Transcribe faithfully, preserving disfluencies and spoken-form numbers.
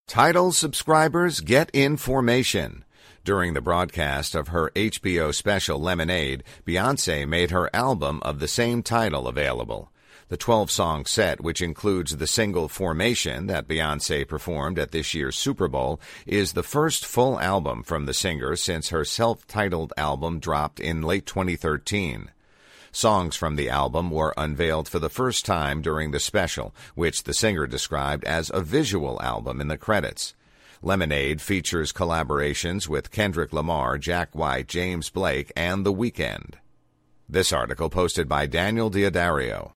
Tidal subscribers get information. During the broadcast of her H B O special Lemonade, Beyoncé made her album of the same title available. The twelve-song set, which includes the single Formation that Beyoncé performed at this year's Super Bowl, is the first full album from the singer since her self-titled album dropped in late twenty thirteen. Songs from the album were unveiled for the first time during the special, which the singer described as a visual album in the credits. Lemonade features collaborations with Kendrick Lamar, Jack White, James Blake, and The Weeknd. This article posted by Daniel D'Addario.